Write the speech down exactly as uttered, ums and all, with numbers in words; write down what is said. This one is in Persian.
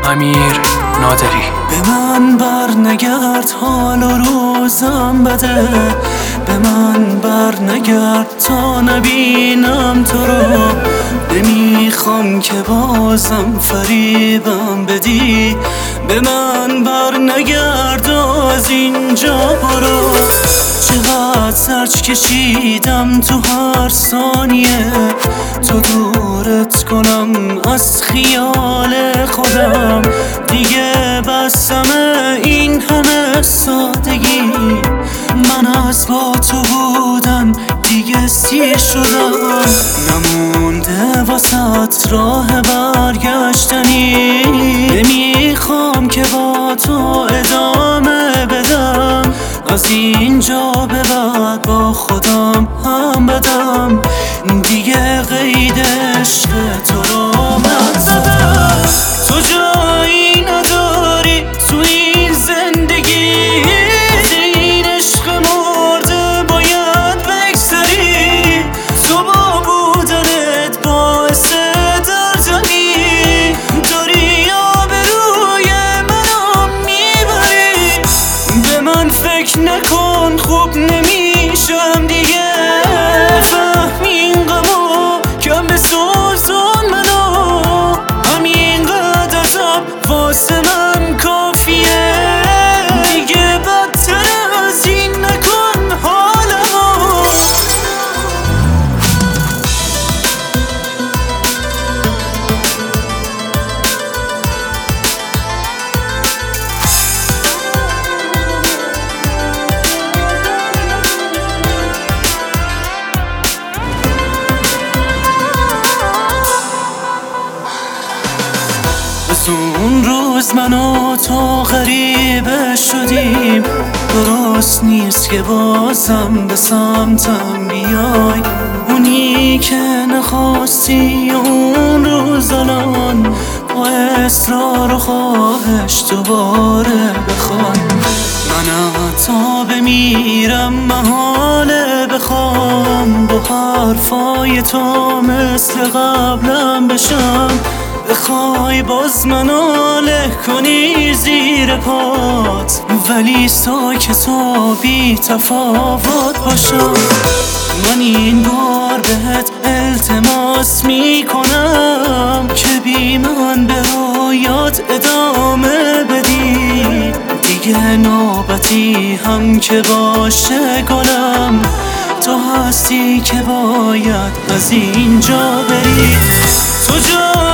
امیر نادری. به من بر نگرد حال و روزم بده، به من بر نگرد تا نبینم تو رو. نمیخوام که بازم فریبم بدی، به من بر نگرد از اینجا برو. چقدر سرچ کشیدم تو هر ثانیه تو دورت کنم از خیال خودم. دیگه بسمه این همه سادگی، من از با تو بودن دیگه سیر شدم. نمونده واسط راه برگشتنی، نمیخوام که با تو ادامه بدم. از اینجا به بعد با خودم هم بدم، دیگه قید عشق تو رو من زدم. تو جایی نداری تو این زندگی، از این عشق مرده باید بگذری. تو با بودنت باعث دردنی داری، آبروی منو میبری. به من فکر نکن خوب نمیشم دیگه، فهم این غمو کم بسوزون منو. همینقدر عذاب واسه من کافیه، دیگه بدتر از این نکن حالمو. اون روز من و تو غریبه شدیم، درست نیست که بازم به سمتم بیای. اونی که نخواستی اون روز الان با اصرار و خواهش دوباره بخوان. من تا بمیرم محاله بخوام با حرفای تو مثل قبلم بشم. بخوای باز منو له کنی زیر پات، ولی ساکت و بی تفاوت باشم. من این بار بهت التماس میکنم که بی من به رویات ادامه بدی. دیگه نوبتی هم که باشه گلم، تو هستی که باید از اینجا بری. تو جا